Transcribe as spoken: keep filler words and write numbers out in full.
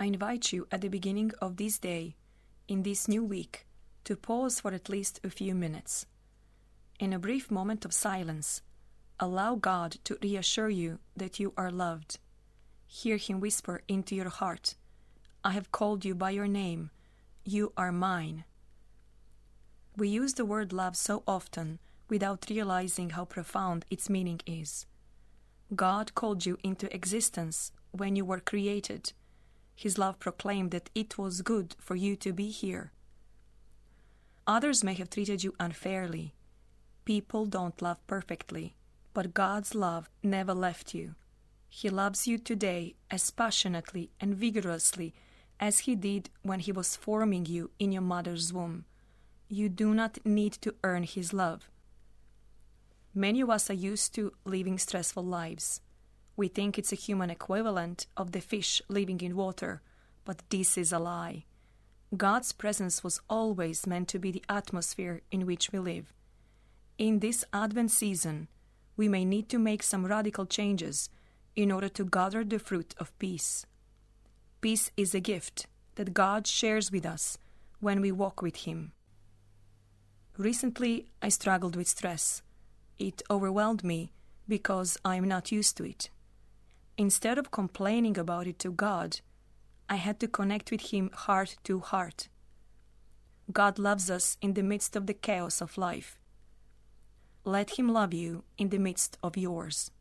I invite you at the beginning of this day, in this new week, to pause for at least a few minutes. In a brief moment of silence, allow God to reassure you that you are loved. Hear Him whisper into your heart, "I have called you by your name. You are mine." We use the word love so often without realizing how profound its meaning is. God called you into existence when you were created. His love proclaimed that it was good for you to be here. Others may have treated you unfairly. People don't love perfectly, but God's love never left you. He loves you today as passionately and vigorously as He did when He was forming you in your mother's womb. You do not need to earn His love. Many of us are used to living stressful lives. We think it's a human equivalent of the fish living in water, but this is a lie. God's presence was always meant to be the atmosphere in which we live. In this Advent season, we may need to make some radical changes in order to gather the fruit of peace. Peace is a gift that God shares with us when we walk with Him. Recently, I struggled with stress. It overwhelmed me because I am not used to it. Instead of complaining about it to God, I had to connect with Him heart to heart. God loves us in the midst of the chaos of life. Let Him love you in the midst of yours.